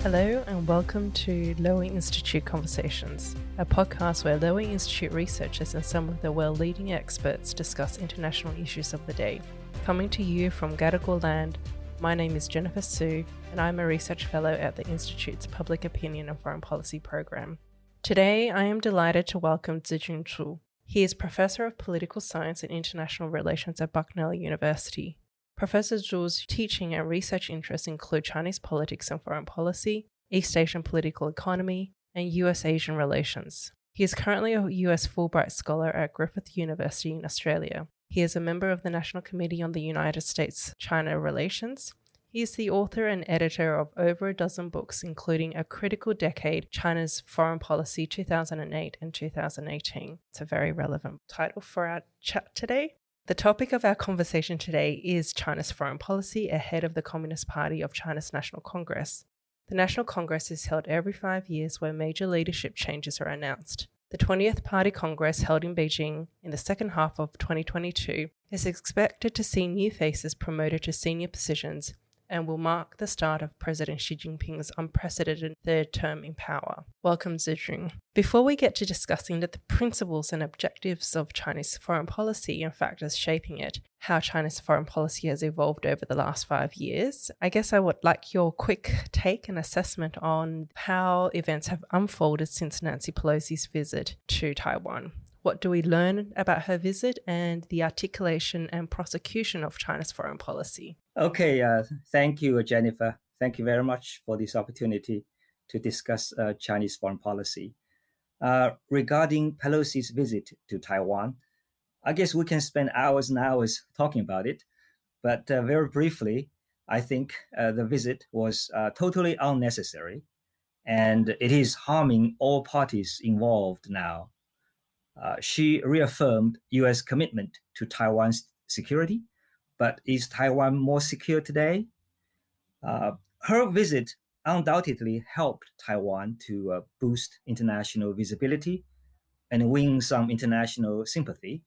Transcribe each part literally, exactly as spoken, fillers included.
Hello and welcome to Lowy Institute Conversations, a podcast where Lowy Institute researchers and some of the world leading experts discuss international issues of the day. Coming to you from Gadigal land, my name is Jennifer Su and I'm a research fellow at the Institute's Public Opinion and Foreign Policy program. Today I am delighted to welcome Zijun Zhu. He is Professor of Political Science and International Relations at Bucknell University. Professor Zhu's teaching and research interests include Chinese politics and foreign policy, East Asian political economy, and U S-Asian relations. He is currently a U S Fulbright Scholar at Griffith University in Australia. He is a member of the National Committee on the United States-China Relations. He is the author and editor of over a dozen books, including A Critical Decade, China's Foreign Policy two thousand eight and two thousand eighteen. It's a very relevant title for our chat today. The topic of our conversation today is China's foreign policy ahead of the Communist Party of China's National Congress. The National Congress is held every five years where major leadership changes are announced. The twentieth Party Congress held in Beijing in the second half of twenty twenty-two is expected to see new faces promoted to senior positions and will mark the start of President Xi Jinping's unprecedented third term in power. Welcome, Zijun. Before we get to discussing the principles and objectives of Chinese foreign policy and factors shaping it, how China's foreign policy has evolved over the last five years, I guess I would like your quick take and assessment on how events have unfolded since Nancy Pelosi's visit to Taiwan. What do we learn about her visit and the articulation and prosecution of China's foreign policy? Okay, uh, thank you, Jennifer. Thank you very much for this opportunity to discuss uh, Chinese foreign policy. Uh, regarding Pelosi's visit to Taiwan, I guess we can spend hours and hours talking about it, but uh, very briefly, I think uh, the visit was uh, totally unnecessary, and it is harming all parties involved now. Uh, she reaffirmed U S commitment to Taiwan's security, but is Taiwan more secure today? Uh, her visit undoubtedly helped Taiwan to uh, boost international visibility and win some international sympathy.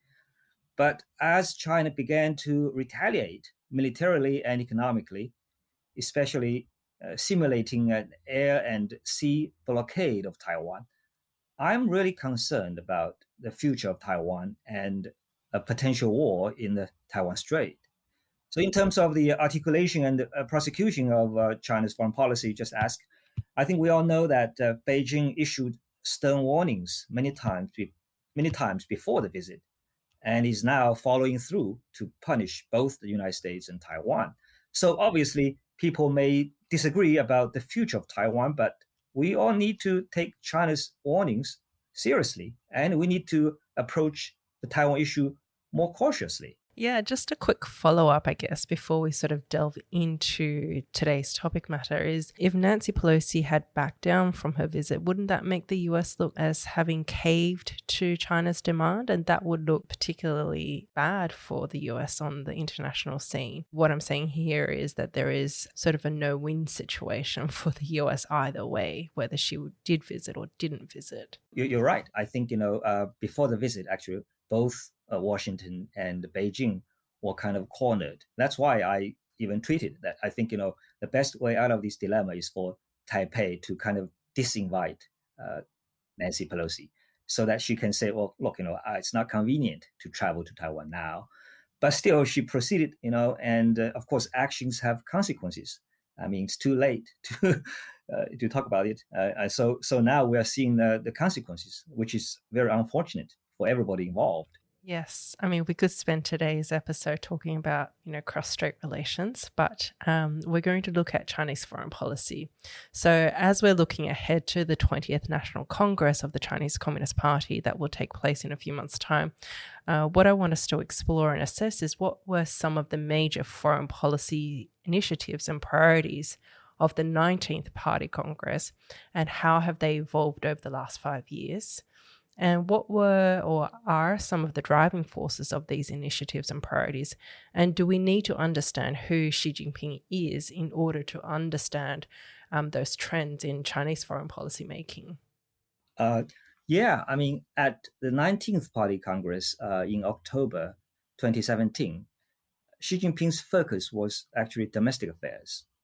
But as China began to retaliate militarily and economically, especially uh, simulating an air and sea blockade of Taiwan, I'm really concerned about the future of Taiwan and a potential war in the Taiwan Strait. So in terms of the articulation and uh, prosecution of uh, China's foreign policy, just ask, I think we all know that uh, Beijing issued stern warnings many times, many times before the visit, and is now following through to punish both the United States and Taiwan. So obviously, people may disagree about the future of Taiwan, but we all need to take China's warnings seriously, and we need to approach the Taiwan issue more cautiously. Yeah, just a quick follow-up, I guess, before we sort of delve into today's topic matter is, if Nancy Pelosi had backed down from her visit, wouldn't that make the U S look as having caved to China's demand? And that would look particularly bad for the U S on the international scene. What I'm saying here is that there is sort of a no-win situation for the U S either way, whether she did visit or didn't visit. You're right. I think, you know, uh, before the visit, actually, both Uh, Washington and Beijing were kind of cornered. That's why I even tweeted that I think, you know, the best way out of this dilemma is for Taipei to kind of disinvite uh, Nancy Pelosi so that she can say, well, look, you know, uh, it's not convenient to travel to Taiwan now. But still, she proceeded, you know, and uh, of course, actions have consequences. I mean, it's too late to uh, to talk about it. Uh, so, so now we are seeing the, the consequences, which is very unfortunate for everybody involved. Yes. I mean, we could spend today's episode talking about, you know, cross-strait relations, but um, we're going to look at Chinese foreign policy. So as we're looking ahead to the twentieth National Congress of the Chinese Communist Party that will take place in a few months' time, uh, what I want us to explore and assess is what were some of the major foreign policy initiatives and priorities of the nineteenth Party Congress, and how have they evolved over the last five years? And what were or are some of the driving forces of these initiatives and priorities? And do we need to understand who Xi Jinping is in order to understand um, those trends in Chinese foreign policy making? Uh, yeah, I mean, at the nineteenth Party Congress uh, in October twenty seventeen, Xi Jinping's focus was actually domestic affairs.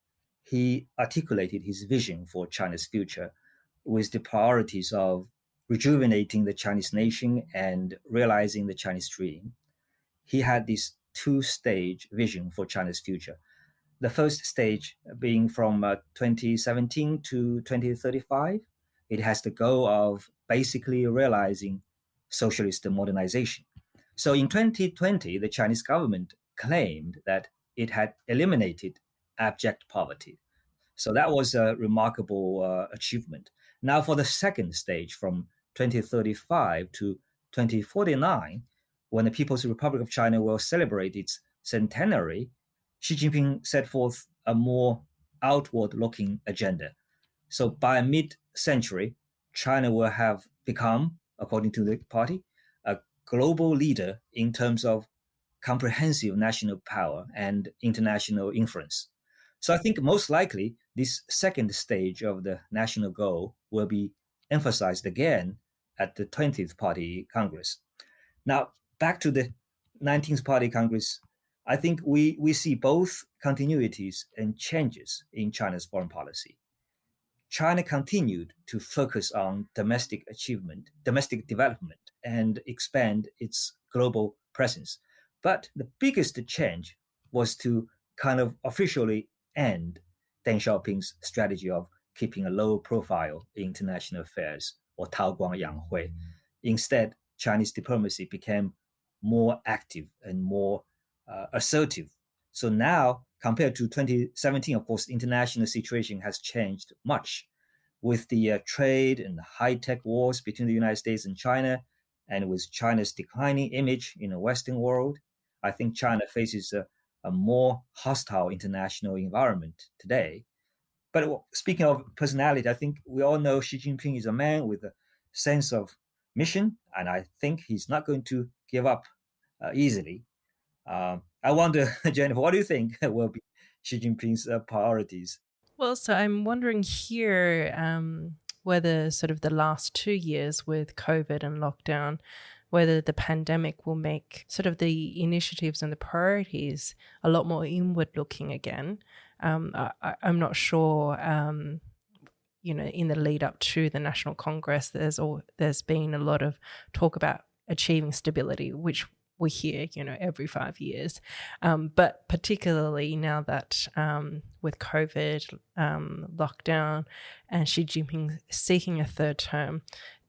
he articulated his vision for China's future with the priorities of rejuvenating the Chinese nation and realizing the Chinese dream. He had this two-stage vision for China's future. The first stage being from uh, twenty seventeen to twenty thirty-five. It has the goal of basically realizing socialist modernization. So in twenty twenty, the Chinese government claimed that it had eliminated abject poverty. So that was a remarkable uh, achievement. Now for the second stage, from twenty thirty-five to twenty forty-nine, when the People's Republic of China will celebrate its centenary, Xi Jinping set forth a more outward-looking agenda. So by mid-century, China will have become, according to the party, a global leader in terms of comprehensive national power and international influence. So I think most likely this second stage of the national goal will be emphasized again at the twentieth Party Congress. Now, back to the nineteenth Party Congress, I think we, we see both continuities and changes in China's foreign policy. China continued to focus on domestic achievement, domestic development, and expand its global presence. But the biggest change was to kind of officially end Deng Xiaoping's strategy of keeping a low profile in international affairs, or Tao Guang Yang Hui. Instead, Chinese diplomacy became more active and more uh, assertive. So now, compared to twenty seventeen, of course, the international situation has changed much with the uh, trade and high-tech wars between the United States and China, and with China's declining image in the Western world. I think China faces a, a more hostile international environment today. But speaking of personality, I think we all know Xi Jinping is a man with a sense of mission, and I think he's not going to give up uh, easily. Um, I wonder, Jennifer, what do you think will be Xi Jinping's uh, priorities? Well, so I'm wondering here um, whether sort of the last two years with COVID and lockdown, whether the pandemic will make sort of the initiatives and the priorities a lot more inward looking again. Um, I, I'm not sure, um, you know, in the lead up to the National Congress, there's all, there's been a lot of talk about achieving stability, which we hear, you know, every five years. Um, but particularly now that um, with COVID, um, lockdown, and Xi Jinping seeking a third term,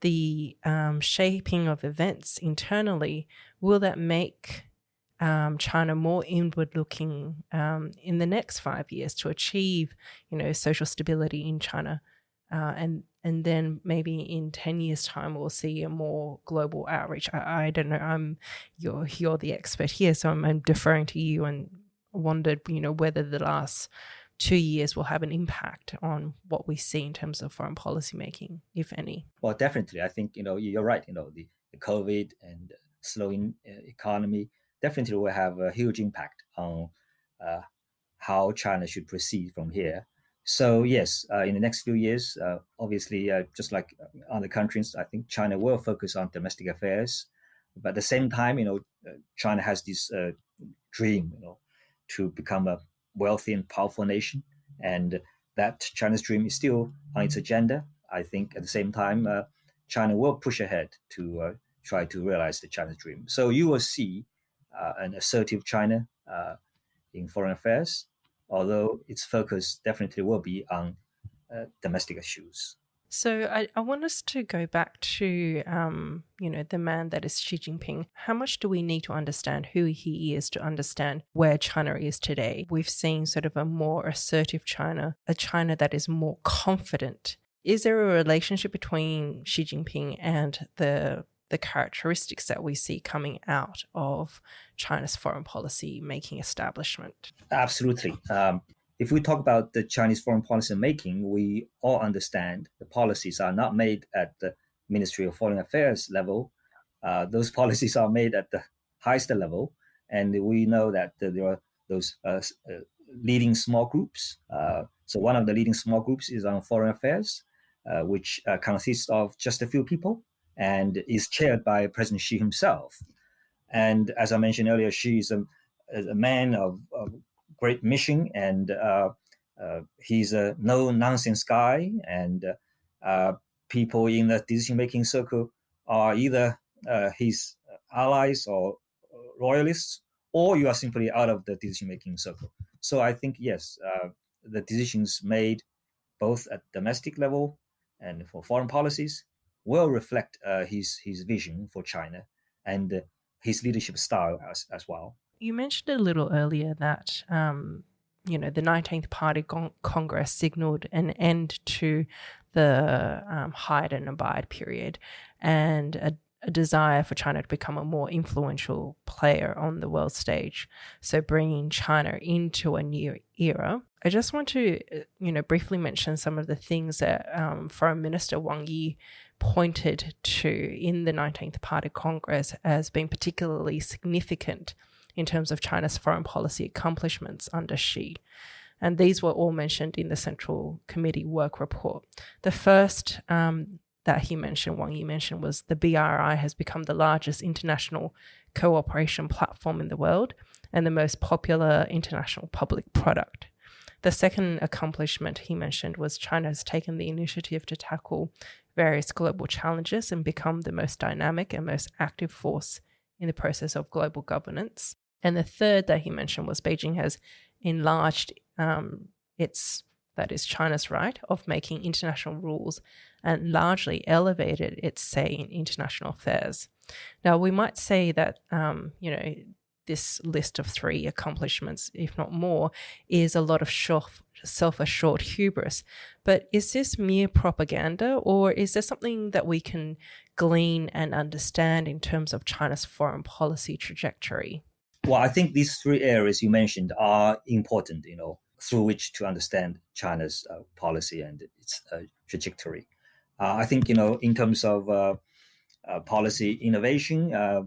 the um, shaping of events internally, will that make um, China more inward looking um, in the next five years to achieve, you know, social stability in China? Uh, and and then maybe in ten years' time, we'll see a more global outreach. I, I don't know. I'm you're you're the expert here, so I'm, I'm deferring to you, and wondered, you know, whether the last two years will have an impact on what we see in terms of foreign policy making, if any. Well, definitely. I think, you know, you're right. You know, the, the COVID and slowing uh, economy definitely will have a huge impact on uh, how China should proceed from here. So yes, uh, in the next few years, uh, obviously, uh, just like other countries, I think China will focus on domestic affairs. But at the same time, you know, uh, China has this uh, dream, you know, to become a wealthy and powerful nation, and that China's dream is still on its agenda. I think at the same time, uh, China will push ahead to uh, try to realize the China's dream. So you will see uh, an assertive China uh, in foreign affairs, although its focus definitely will be on uh, domestic issues. So I, I want us to go back to, um, you know, the man that is Xi Jinping. How much do we need to understand who he is to understand where China is today? We've seen sort of a more assertive China, a China that is more confident. Is there a relationship between Xi Jinping and the the characteristics that we see coming out of China's foreign policy making establishment? Absolutely. Um, if we talk about the Chinese foreign policy making, we all understand the policies are not made at the Ministry of Foreign Affairs level. Uh, those policies are made at the highest level. And we know that there are those uh, uh, leading small groups. Uh, so one of the leading small groups is on foreign affairs, uh, which uh, consists of just a few people and is chaired by President Xi himself. And as I mentioned earlier, Xi is a, a man of, of great mission and uh, uh, he's a no-nonsense guy, and uh, people in the decision-making circle are either uh, his allies or loyalists, or you are simply out of the decision-making circle. So I think, yes, uh, the decisions made both at domestic level and for foreign policies will reflect uh, his his vision for China and uh, his leadership style as, as well. You mentioned a little earlier that um, you know the nineteenth Party Con- Congress signaled an end to the um, hide and abide period, and a, a desire for China to become a more influential player on the world stage. So bringing China into a new era. I just want to, you know, briefly mention some of the things that um, Foreign Minister Wang Yi pointed to in the nineteenth Party Congress as being particularly significant in terms of China's foreign policy accomplishments under Xi. And these were all mentioned in the Central Committee work report. The first um, that he mentioned, Wang Yi mentioned, was the B R I has become the largest international cooperation platform in the world and the most popular international public product. The second accomplishment he mentioned was China has taken the initiative to tackle various global challenges and become the most dynamic and most active force in the process of global governance. And the third that he mentioned was Beijing has enlarged um, its, that is China's right, of making international rules and largely elevated its say in international affairs. Now, we might say that, um, you know, this list of three accomplishments, if not more, is a lot of self-assured hubris. But is this mere propaganda, or is there something that we can glean and understand in terms of China's foreign policy trajectory? Well, I think these three areas you mentioned are important, you know, through which to understand China's uh, policy and its uh, trajectory. Uh, I think, you know, in terms of uh, uh, policy innovation, uh,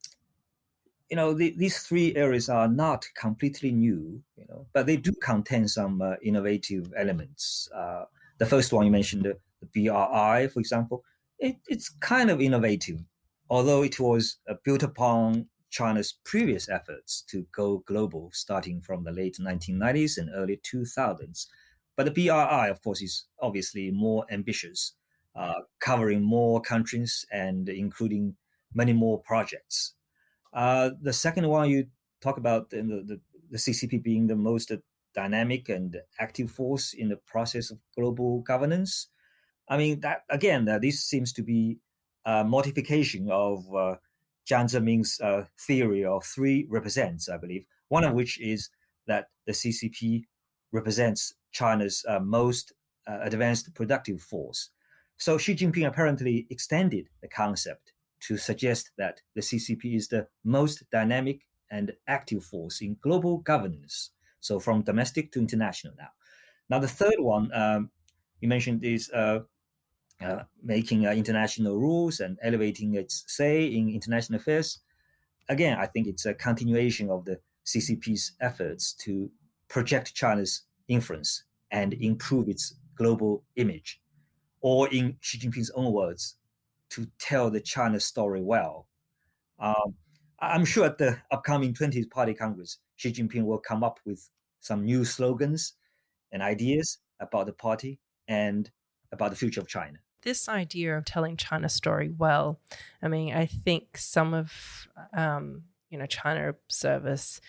you know, the, these three areas are not completely new, you know, but they do contain some uh, innovative elements. Uh, the first one you mentioned, the, the B R I, for example, it, it's kind of innovative, although it was uh, built upon China's previous efforts to go global starting from the late nineteen nineties and early two thousands. But the B R I, of course, is obviously more ambitious, uh, covering more countries and including many more projects. Uh, the second one you talk about, the, the, the C C P being the most dynamic and active force in the process of global governance. I mean, that again, uh, this seems to be a modification of uh, Jiang Zemin's uh, theory of three represents, I believe, one of which is that the C C P represents China's uh, most uh, advanced productive force. So Xi Jinping apparently extended the concept to suggest that the C C P is the most dynamic and active force in global governance. So from domestic to international now. Now, the third one um, you mentioned is uh, uh, making uh, international rules and elevating its say in international affairs. Again, I think it's a continuation of the C C P's efforts to project China's influence and improve its global image, or in Xi Jinping's own words, to tell the China story well. Um, I'm sure at the upcoming twentieth Party Congress, Xi Jinping will come up with some new slogans and ideas about the party and about the future of China. This idea of telling China's story well, I mean, I think some of, um, you know, China observers,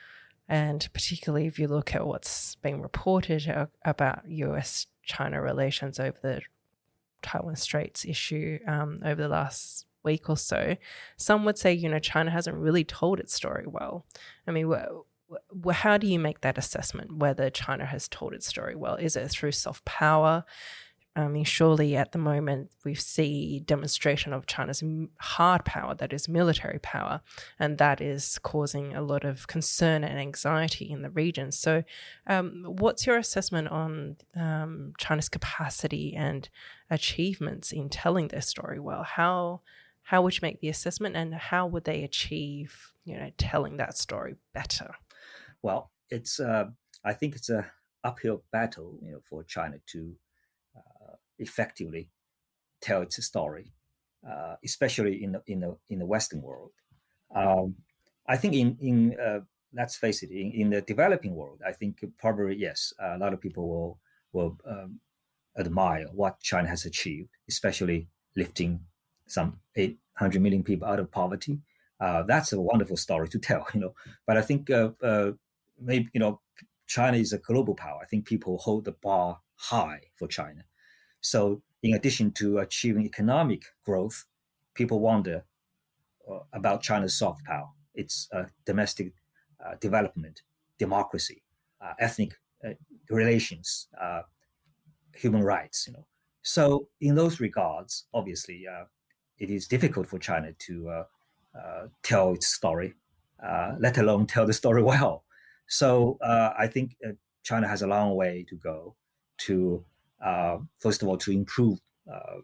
and particularly if you look at what's being reported about U S China relations over the Taiwan Straits issue um, over the last week or so, some would say, you know, China hasn't really told its story well. I mean, wh- wh- how do you make that assessment, whether China has told its story well? Is it through soft power? I mean, surely at the moment we see demonstration of China's hard power, that is military power, and that is causing a lot of concern and anxiety in the region. So um, what's your assessment on um, China's capacity and achievements in telling their story well? How how would you make the assessment, and how would they achieve, you know, telling that story better? Well, it's uh, I think it's a uphill battle, you know, for China to Uh, effectively tell its story, uh, especially in the in the in the Western world. Um, I think in in uh, let's face it, in, in the developing world, I think probably, yes, a lot of people will, will um, admire what China has achieved, especially lifting some eight hundred million people out of poverty. Uh, that's a wonderful story to tell, you know. But I think uh, uh, maybe, you know, China is a global power. I think people hold the bar high for China. So in addition to achieving economic growth, people wonder uh, about China's soft power, its uh, domestic uh, development, democracy, uh, ethnic uh, relations, uh, human rights, you know. So in those regards, obviously, uh, it is difficult for China to uh, uh, tell its story, uh, let alone tell the story well. So uh, I think uh, China has a long way to go to, uh, first of all, to improve uh,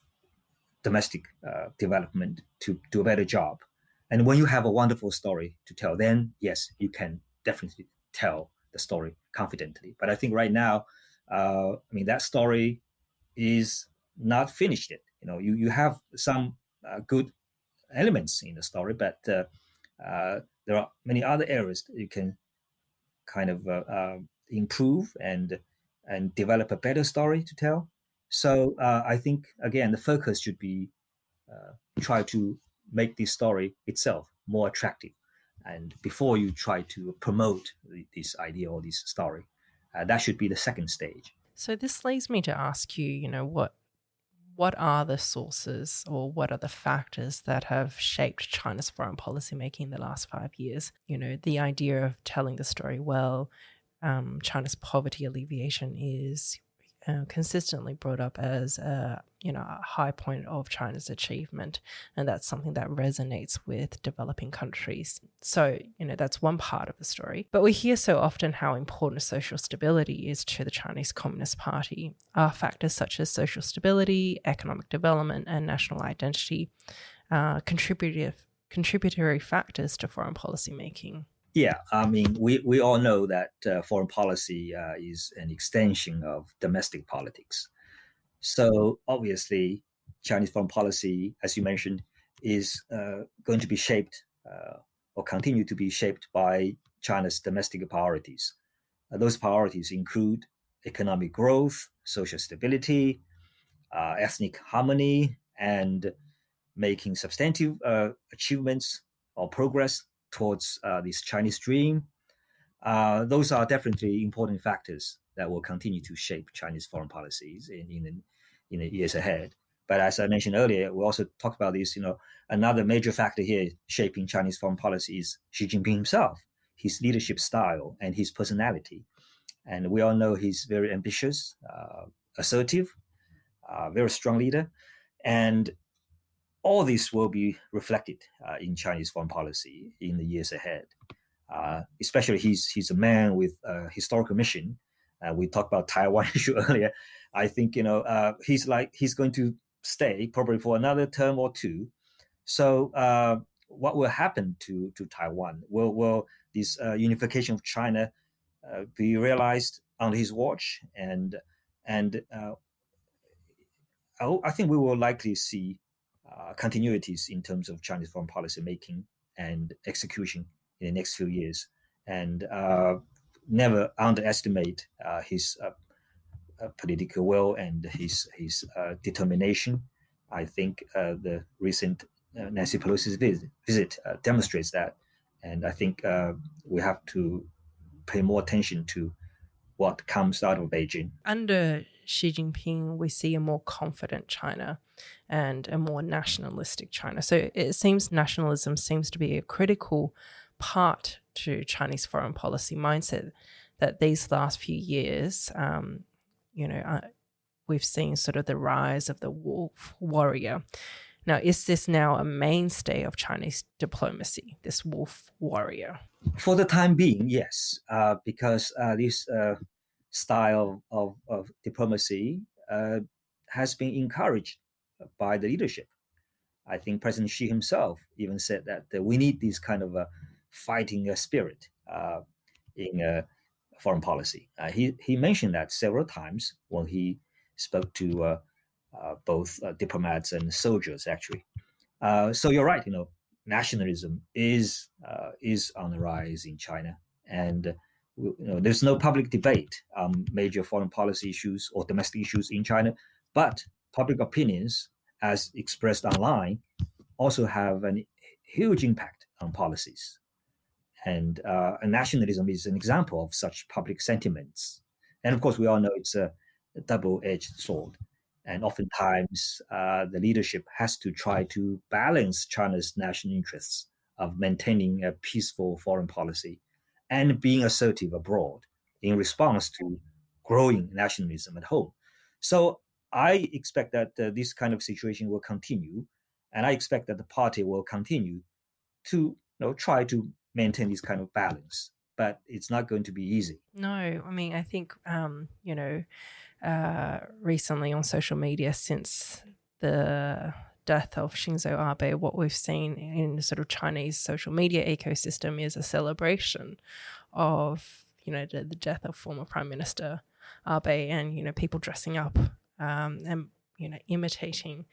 domestic uh, development, to do a better job. And when you have a wonderful story to tell, then yes, you can definitely tell the story confidently. But I think right now, uh, I mean, that story is not finished yet. You know, you, you have some uh, good elements in the story, but uh, uh, there are many other areas that you can kind of uh, uh, improve and and develop a better story to tell. So uh, I think, again, the focus should be uh, try to make this story itself more attractive. And before you try to promote this idea or this story, uh, that should be the second stage. So this leads me to ask you, you know, what what are the sources or what are the factors that have shaped China's foreign policy making in the last five years? You know, the idea of telling the story well, um, China's poverty alleviation is uh, consistently brought up as a, you know, a high point of China's achievement, and that's something that resonates with developing countries. So, you know, that's one part of the story. But we hear so often how important social stability is to the Chinese Communist Party. Are factors such as social stability, economic development, and national identity uh, contributive contributory factors to foreign policy making? Yeah, I mean, we, we all know that uh, foreign policy uh, is an extension of domestic politics. So obviously, Chinese foreign policy, as you mentioned, is uh, going to be shaped uh, or continue to be shaped by China's domestic priorities. Uh, those priorities include economic growth, social stability, uh, ethnic harmony, and making substantive uh, achievements or progress towards uh, this Chinese dream. Uh, those are definitely important factors that will continue to shape Chinese foreign policies in, in, the, in the years ahead. But as I mentioned earlier, we also talked about this, you know, another major factor here shaping Chinese foreign policy is Xi Jinping himself, his leadership style and his personality. And we all know he's very ambitious, uh, assertive, uh, very strong leader. And all this will be reflected uh, in Chinese foreign policy in the years ahead. Uh, especially he's he's a man with a historical mission. Uh, we talked about Taiwan issue earlier. I think, you know, uh, he's like he's going to stay probably for another term or two. So uh, what will happen to to Taiwan? Will will this uh, unification of China uh, be realized on his watch? And and uh, I, I think we will likely see uh, continuities in terms of Chinese foreign policy making and execution in the next few years, and uh, never underestimate uh, his uh, uh, political will and his his uh, determination. I think uh, the recent uh, Nancy Pelosi's visit, visit uh, demonstrates that, and I think uh, we have to pay more attention to what comes out of Beijing. Under Xi Jinping, we see a more confident China and a more nationalistic China. So it seems nationalism seems to be a critical part to Chinese foreign policy mindset that these last few years, um, you know, uh, we've seen sort of the rise of the wolf warrior. Now, is this now a mainstay of Chinese diplomacy, this wolf warrior? For the time being, yes, uh, because uh, this uh, style of, of diplomacy uh, has been encouraged by the leadership. I think President Xi himself even said that uh, we need this kind of a fighting uh, spirit uh, in uh, foreign policy. Uh, he, he mentioned that several times when he spoke to uh, uh, both uh, diplomats and soldiers, actually. Uh, so you're right, you know, nationalism is uh, is on the rise in China, and uh, you know, there's no public debate on major foreign policy issues or domestic issues in China, but public opinions, as expressed online, also have a huge impact on policies. And uh, nationalism is an example of such public sentiments. And of course, we all know it's a, a double-edged sword. And oftentimes, uh, the leadership has to try to balance China's national interests of maintaining a peaceful foreign policy and being assertive abroad in response to growing nationalism at home. So I expect that uh, this kind of situation will continue, and I expect that the party will continue to you know, try to maintain this kind of balance. But it's not going to be easy. No, I mean, I think, um, you know, uh, recently on social media, since the death of Shinzo Abe, what we've seen in sort of Chinese social media ecosystem is a celebration of, you know, the, the death of former Prime Minister Abe, and, you know, people dressing up um, and, you know, imitating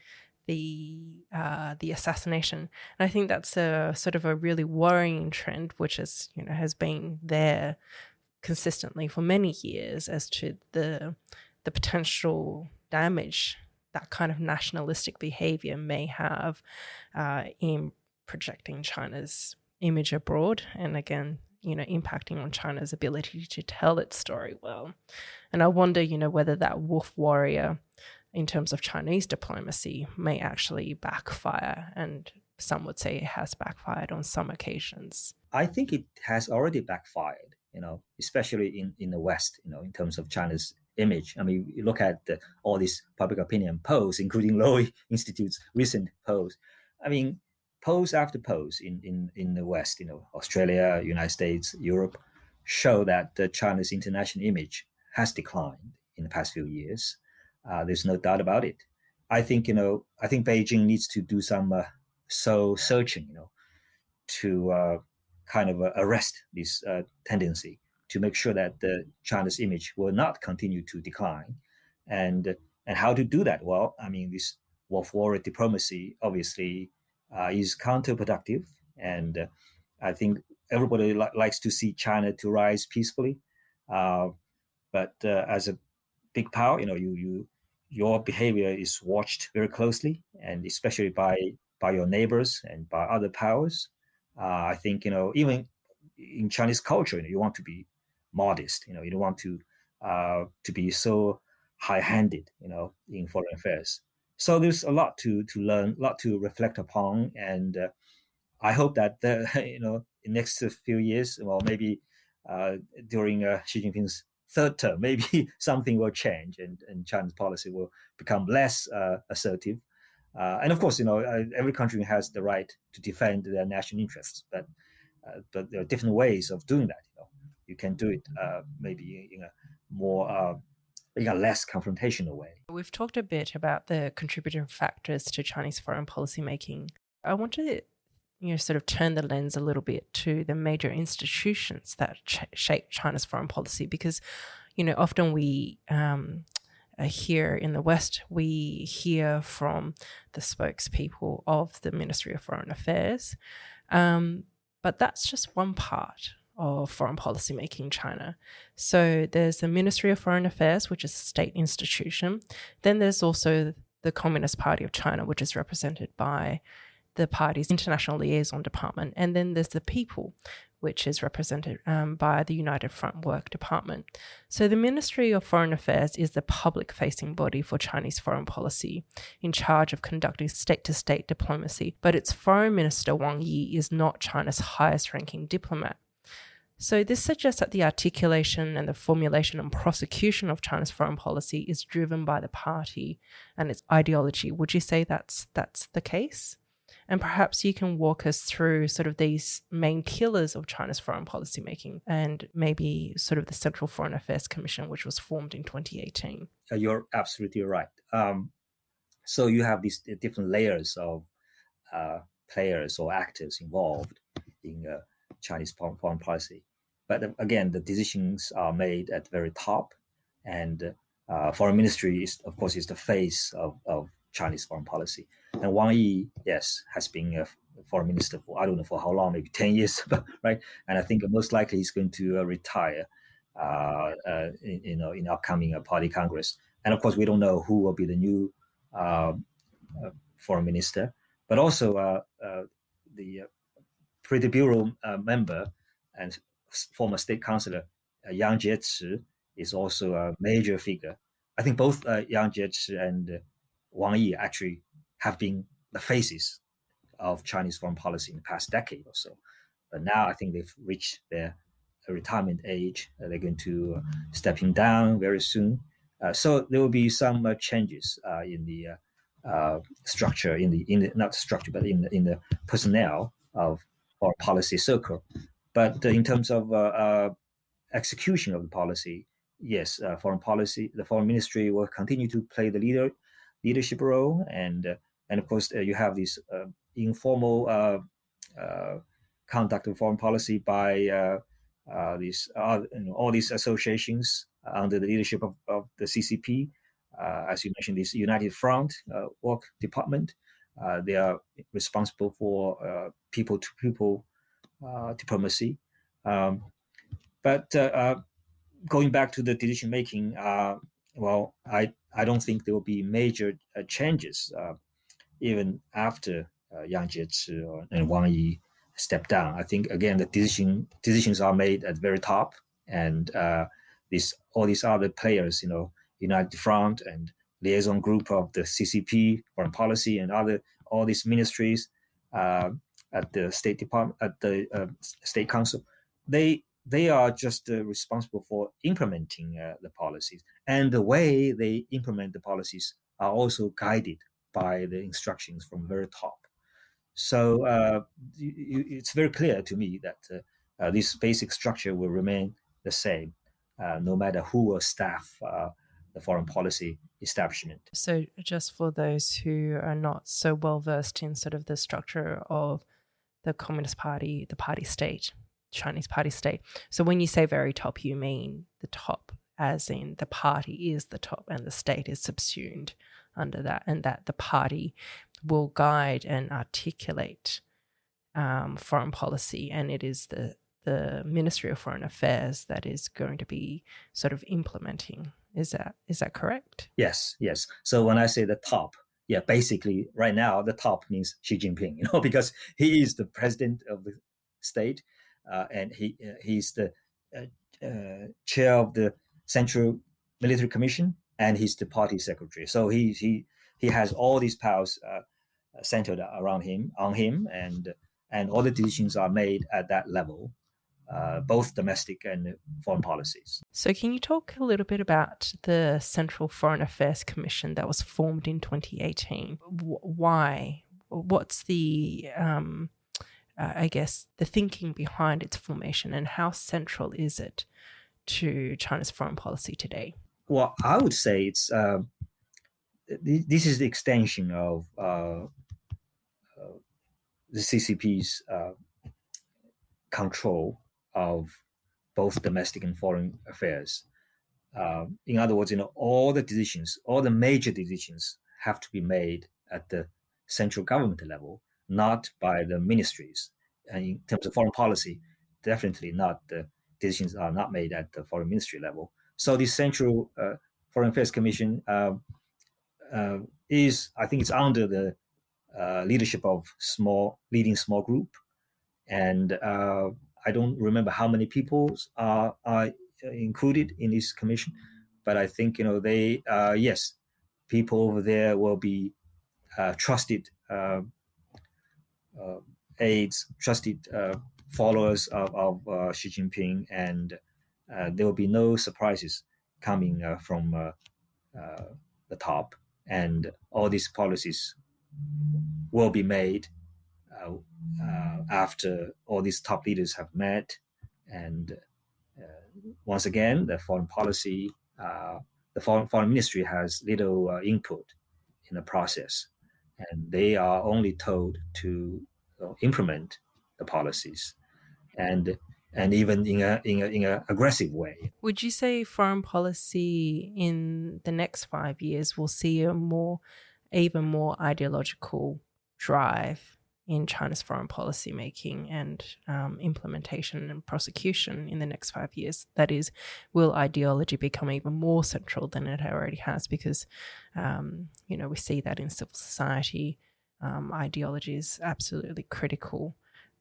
the uh, the assassination. And I think that's a sort of a really worrying trend, which is, you know, has been there consistently for many years, as to the the potential damage that kind of nationalistic behavior may have uh, in projecting China's image abroad, and again, you know, impacting on China's ability to tell its story well. And I wonder, you know, whether that wolf warrior in terms of Chinese diplomacy may actually backfire, and some would say it has backfired on some occasions. I think it has already backfired, you know, especially in, in the West, you know, in terms of China's image. I mean, you look at the, all these public opinion polls, including Lowy Institute's recent polls. I mean, polls after polls in, in, in the West, you know, Australia, United States, Europe, show that the China's international image has declined in the past few years. Uh, there's no doubt about it. I think, you know, I think Beijing needs to do some uh, soul searching, you know, to uh, kind of uh, arrest this uh, tendency, to make sure that the China's image will not continue to decline. And and how to do that? Well, I mean, this wolf warrior diplomacy obviously uh, is counterproductive. And uh, I think everybody li- likes to see China to rise peacefully. Uh, but uh, as a big power, you know, you you your behavior is watched very closely, and especially by by your neighbors and by other powers. Uh, I think, you know, even in Chinese culture, you know, you want to be modest. You know, you don't want to uh, to be so high-handed, you know, in foreign affairs. So there's a lot to to learn, a lot to reflect upon, and uh, I hope that the, you know, in the next few years, well, maybe uh, during uh, Xi Jinping's third term, maybe something will change, and, and China's policy will become less uh, assertive. Uh, and of course, you know, uh, every country has the right to defend their national interests, but uh, but there are different ways of doing that. You know, you can do it uh, maybe in a more uh, in a less confrontational way. We've talked a bit about the contributing factors to Chinese foreign policy making. I want to, you know, sort of turn the lens a little bit to the major institutions that ch- shape China's foreign policy, because, you know, often we um, uh, here in the West, we hear from the spokespeople of the Ministry of Foreign Affairs, um, but that's just one part of foreign policy making in China. So there's the Ministry of Foreign Affairs, which is a state institution. Then there's also the Communist Party of China, which is represented by the party's international liaison department. And then there's the people, which is represented um, by the United Front Work Department. So the Ministry of Foreign Affairs is the public-facing body for Chinese foreign policy, in charge of conducting state-to-state diplomacy. But its Foreign Minister, Wang Yi, is not China's highest-ranking diplomat. So this suggests that the articulation and the formulation and prosecution of China's foreign policy is driven by the party and its ideology. Would you say that's that's the case? And perhaps you can walk us through sort of these main pillars of China's foreign policy making, and maybe sort of the Central Foreign Affairs Commission, which was formed in twenty eighteen. You're absolutely right. Um, so you have these different layers of uh, players or actors involved in uh, Chinese foreign, foreign policy. But again, the decisions are made at the very top, and uh, foreign ministry is, of course, is the face of, of Chinese foreign policy. And Wang Yi, yes, has been a foreign minister for, I don't know for how long, maybe ten years, right? And I think most likely he's going to uh, retire, uh, uh, in, you know, in upcoming uh, party congress. And of course, we don't know who will be the new uh, uh, foreign minister, but also uh, uh, the uh, Politburo uh, member and former state councillor uh, Yang Jiechi is also a major figure. I think both uh, Yang Jiechi and uh, Wang Yi actually have been the faces of Chinese foreign policy in the past decade or so. But now I think they've reached their retirement age. Uh, they're going to uh, stepping down very soon. Uh, so there will be some uh, changes uh, in the uh, uh, structure, in the in the not structure, but in the, in the personnel of foreign policy circle. But uh, in terms of uh, uh, execution of the policy, yes, uh, foreign policy, the foreign ministry will continue to play the leader leadership role, and uh, and of course uh, you have this uh, informal uh, uh, conduct of foreign policy by uh, uh, these uh, you know, all these associations under the leadership of, of the C C P, uh, as you mentioned, this United Front uh, Work Department. Uh, they are responsible for uh, people-to-people uh, diplomacy. Um, but uh, uh, going back to the decision making, uh, well, I, I don't think there will be major uh, changes uh, even after uh, Yang Jiechi and Wang Yi step down. I think again the decision decisions are made at the very top, and uh, this all these other players, you know, United Front and liaison group of the C C P, foreign policy, and other all these ministries uh, at the State Department, at the uh, State Council, they they are just uh, responsible for implementing uh, the policies, and the way they implement the policies are also guided by the instructions from very top. So uh, it's very clear to me that uh, uh, this basic structure will remain the same, uh, no matter who will staff uh, the foreign policy establishment. So just for those who are not so well versed in sort of the structure of the Communist Party, the party state, Chinese party state. So when you say very top, you mean the top as in the party is the top and the state is subsumed under that, and that the party will guide and articulate um, foreign policy, and it is the the Ministry of Foreign Affairs that is going to be sort of implementing. Is that is that correct? Yes, yes. So when I say the top, yeah, basically right now the top means Xi Jinping, you know, because he is the president of the state, uh, and he uh, he's the uh, uh, chair of the Central Military Commission, and he's the party secretary. So he he he has all these powers uh, centered around him, on him, and and all the decisions are made at that level, uh, both domestic and foreign policies. So can you talk a little bit about the Central Foreign Affairs Commission that was formed in twenty eighteen? Why? What's the, um, uh, I guess, the thinking behind its formation, and how central is it to China's foreign policy today? Well, I would say it's uh, th- this is the extension of uh, uh, the C C P's uh, control of both domestic and foreign affairs. Uh, in other words, you know, all the decisions, all the major decisions have to be made at the central government level, not by the ministries. And in terms of foreign policy, definitely not. The decisions are not made at the foreign ministry level. So the Central uh, Foreign Affairs Commission uh, uh, is, I think it's under the uh, leadership of small, leading small group. And uh, I don't remember how many people are, are included in this commission, but I think, you know, they, uh, yes, people over there will be uh, trusted uh, uh, aides, trusted uh, followers of, of uh, Xi Jinping, and uh, there will be no surprises coming uh, from uh, uh, the top, and all these policies will be made uh, uh, after all these top leaders have met. And uh, once again, the foreign policy, uh, the foreign, foreign ministry has little uh, input in the process, and they are only told to uh, implement the policies, and and even in a in a in a aggressive way. Would you say foreign policy in the next five years will see a more, even more ideological drive in China's foreign policy making and um, implementation and prosecution in the next five years? That is, will ideology become even more central than it already has? Because, um, you know, we see that in civil society, um, ideology is absolutely critical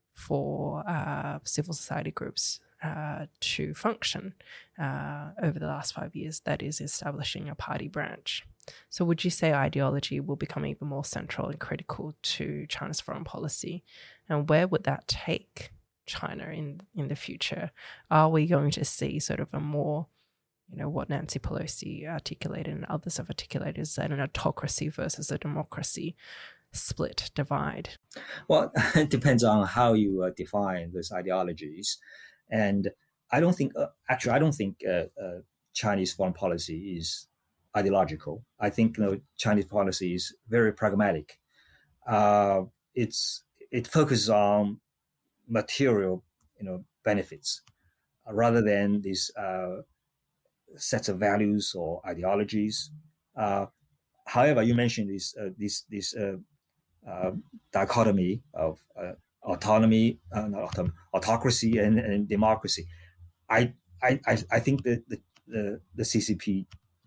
for uh, civil society groups uh, to function uh, over the last five years. That is establishing a party branch. So would you say ideology will become even more central and critical to China's foreign policy? And where would that take China in, in the future? Are we going to see sort of a more, you know, what Nancy Pelosi articulated and others have articulated is that an autocracy versus a democracy split, divide? Well, it depends on how you uh, define those ideologies. And I don't think, uh, actually, I don't think uh, uh, Chinese foreign policy is ideological. I think you know, Chinese policy is very pragmatic. Uh, it's it focuses on material, you know, benefits uh, rather than these uh, sets of values or ideologies. Uh, however, you mentioned this uh, this this uh, uh, dichotomy of uh, autonomy, uh, not autonomy, autocracy, and, and democracy. I I I think that the, the the C C P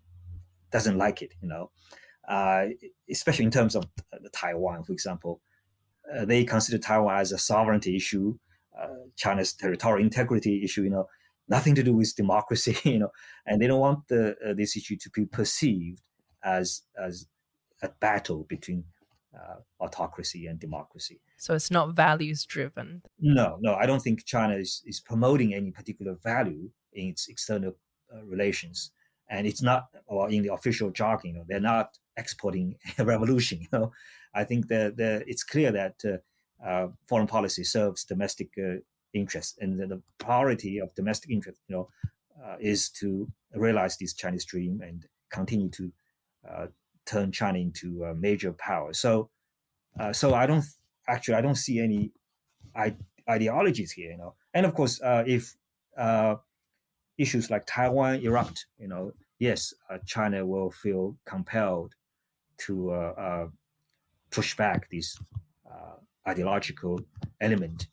doesn't like it, you know, uh, especially in terms of the Taiwan, for example. Uh, they consider Taiwan as a sovereignty issue, uh, China's territorial integrity issue, you know, nothing to do with democracy, you know, and they don't want the, uh, this issue to be perceived as as a battle between uh, autocracy and democracy. So it's not values driven. No, no, I don't think China is, is promoting any particular value in its external uh, relations. And it's not, or in the official jargon, you know, they're not exporting a revolution. You know, I think that the, it's clear that uh, uh, foreign policy serves domestic uh, interests, and the, the priority of domestic interest, you know, uh, is to realize this Chinese dream and continue to uh, turn China into a major power. So, uh, so I don't actually I don't see any I- ideologies here. You know, and of course, uh, if uh, issues like Taiwan erupt, you know, yes, uh, China will feel compelled to uh, uh, push back this uh, ideological element,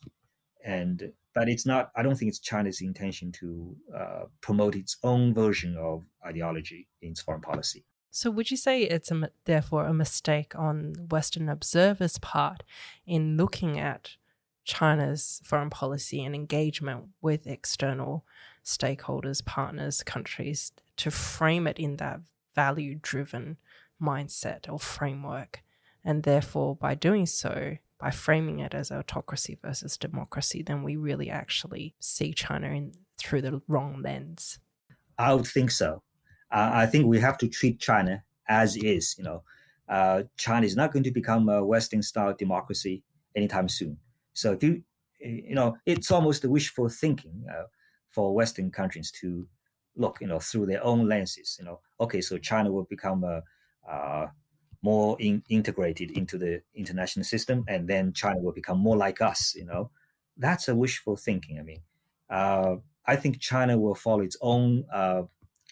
and but it's not. I don't think it's China's intention to uh, promote its own version of ideology in its foreign policy. So would you say it's a, therefore a mistake on Western observers' part in looking at China's foreign policy and engagement with external stakeholders, partners, countries, to frame it in that value-driven mindset or framework? And therefore, by doing so, by framing it as autocracy versus democracy, then we really actually see China in, through the wrong lens. I would think so. Uh, I think we have to treat China as is. You know, uh, China is not going to become a Western-style democracy anytime soon. So if you, you know, it's almost wishful thinking uh, for Western countries to look, you know, through their own lenses. You know, okay, so China will become a uh, more in, integrated into the international system, and then China will become more like us. You know, that's a wishful thinking. I mean, uh, I think China will follow its own. Uh,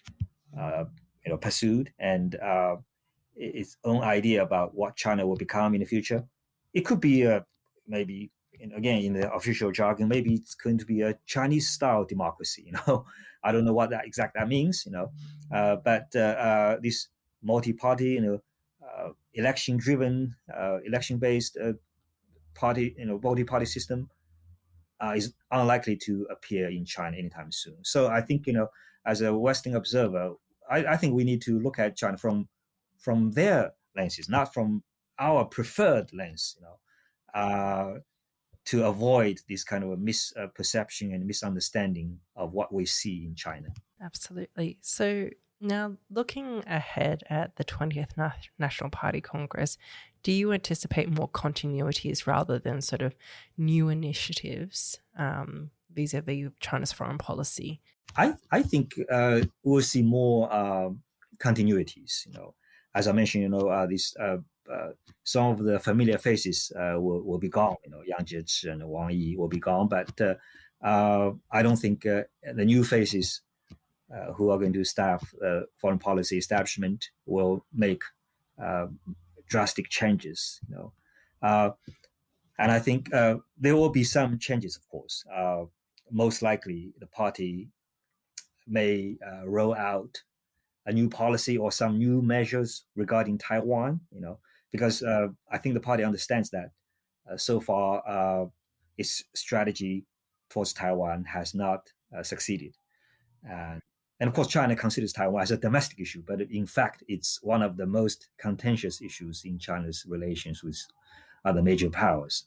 Uh, you know, pursued and uh, its own idea about what China will become in the future. It could be uh, maybe, again, in the official jargon, maybe it's going to be a Chinese-style democracy. You know, I don't know what that exact that means. You know, uh, but uh, uh, this multi-party, you know, uh, election-driven, uh, election-based uh, party, you know, multi-party system uh, is unlikely to appear in China anytime soon. So I think, you know, as a Western observer, I, I think we need to look at China from from their lenses, not from our preferred lens, you know, uh, to avoid this kind of a misperception and misunderstanding of what we see in China. Absolutely. So now looking ahead at the twentieth Na- National Party Congress, do you anticipate more continuities rather than sort of new initiatives um, vis-a-vis China's foreign policy? I, I think uh, we'll see more uh, continuities. You know, as I mentioned, you know, uh, this uh, uh, some of the familiar faces uh, will will be gone. You know, Yang Jiechi and Wang Yi will be gone, but uh, uh, I don't think uh, the new faces uh, who are going to staff uh, foreign policy establishment will make uh, drastic changes. You know, uh, And I think uh, there will be some changes, of course. Uh, most likely, the party may uh, roll out a new policy or some new measures regarding Taiwan, you know, because uh, I think the party understands that uh, so far uh, its strategy towards Taiwan has not uh, succeeded. And, and of course, China considers Taiwan as a domestic issue, but in fact, it's one of the most contentious issues in China's relations with other major powers.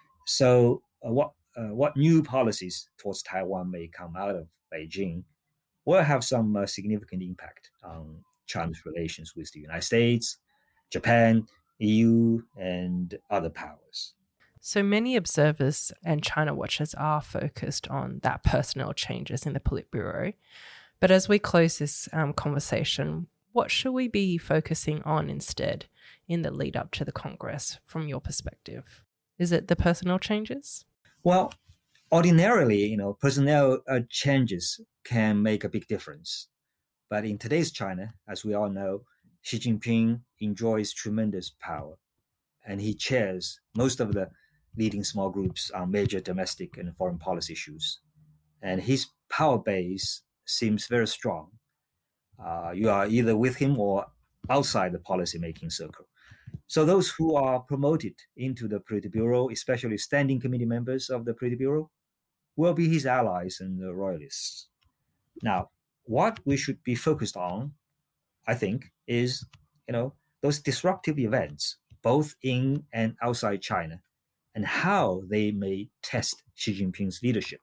So uh, what, uh, what new policies towards Taiwan may come out of Beijing will have some uh, significant impact on China's relations with the United States, Japan, E U, and other powers. So many observers and China watchers are focused on that personnel changes in the Politburo. But as we close this um, conversation, what should we be focusing on instead in the lead up to the Congress from your perspective? Is it the personnel changes? Well, ordinarily, you know, personnel uh, changes can make a big difference. But in today's China, as we all know, Xi Jinping enjoys tremendous power, and he chairs most of the leading small groups on major domestic and foreign policy issues. And his power base seems very strong. Uh, you are either with him or outside the policy-making circle. So those who are promoted into the Politburo, especially standing committee members of the Politburo, will be his allies and the royalists. Now, what we should be focused on, I think, is, you know, those disruptive events, both in and outside China, and how they may test Xi Jinping's leadership.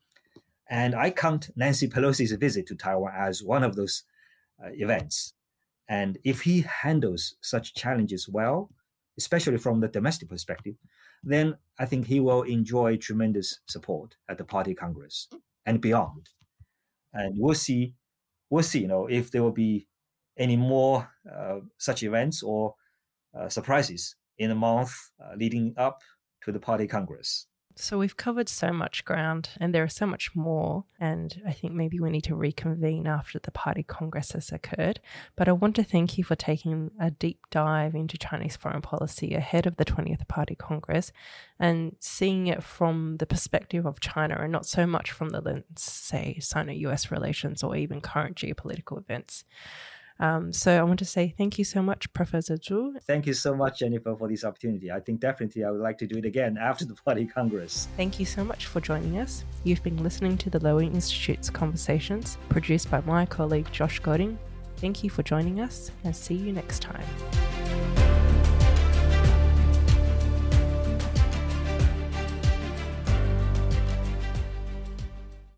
And I count Nancy Pelosi's visit to Taiwan as one of those uh, events. And if he handles such challenges well, especially from the domestic perspective, then I think he will enjoy tremendous support at the Party Congress and beyond. And we'll see, we'll see, you know, if there will be any more uh, such events or uh, surprises in the month uh, leading up to the Party Congress. So we've covered so much ground and there is so much more, and I think maybe we need to reconvene after the Party Congress has occurred. But I want to thank you for taking a deep dive into Chinese foreign policy ahead of the twentieth Party Congress and seeing it from the perspective of China and not so much from the lens, say, Sino-U S relations or even current geopolitical events. Um, so I want to say thank you so much, Professor Zhu. Thank you so much, Jennifer, for this opportunity. I think definitely I would like to do it again after the Party Congress. Thank you so much for joining us. You've been listening to the Lowy Institute's Conversations, produced by my colleague Josh Goding. Thank you for joining us and see you next time.